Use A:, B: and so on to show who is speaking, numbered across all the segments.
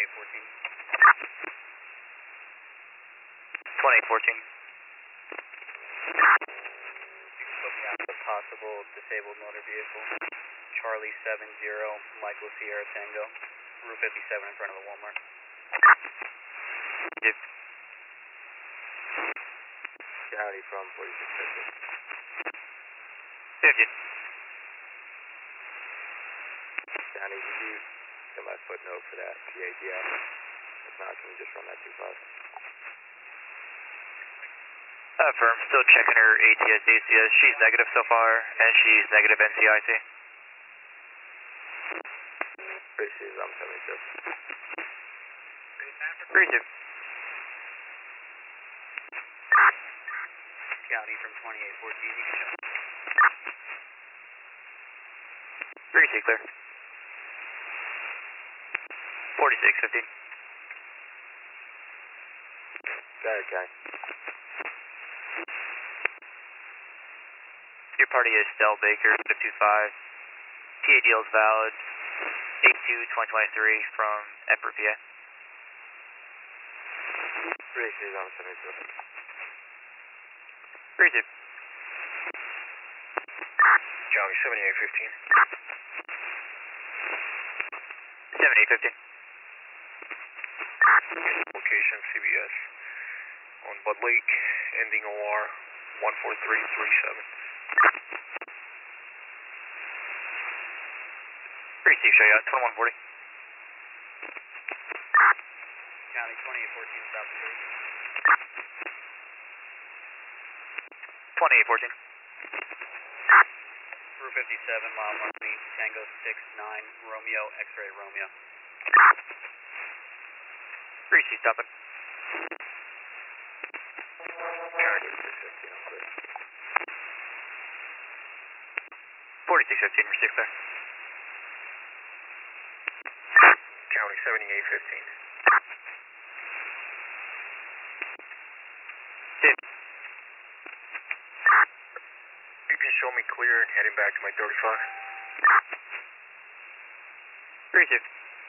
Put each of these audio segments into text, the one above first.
A: 2814. 2814. Put me out the possible disabled motor vehicle. Charlie 70, Michael Sierra Tango. Route 57 in front of the Walmart.
B: Yep.
C: County from 4650.
B: 50.
C: County, did you send my footnote for that PADF? If not, can we just run that 25?
B: Firm, still checking her ATS, ACS. She's negative so far, and she's negative NCIC.
C: Gracie, I'm 72.
B: 32.
A: County from 2814, you can show.
B: 32 clear. 4615.
C: Go ahead, guy.
B: Your party is Stell Baker, 525. TA deal is valid. 8/2/2023 from Epper, PA.
C: Gracie, I'm 72.
B: 32.
C: County 7815.
B: 7815.
C: Location CBS on Bud Lake, ending OR 14337.
B: Receive show you out, 2140.
A: County 2814, stop the bridge.
B: 2814.
A: Route 57, mile marking, Tango 69, Romeo, X-ray Romeo.
B: Receive stopping.
C: County 615, I'm clear.
B: 4615, receive clear.
C: County 7815. You can show me clear and heading back to my 35.
B: Receive.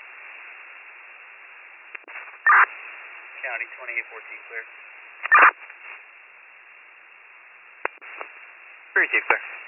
A: County 2814, clear.
B: Receive clear.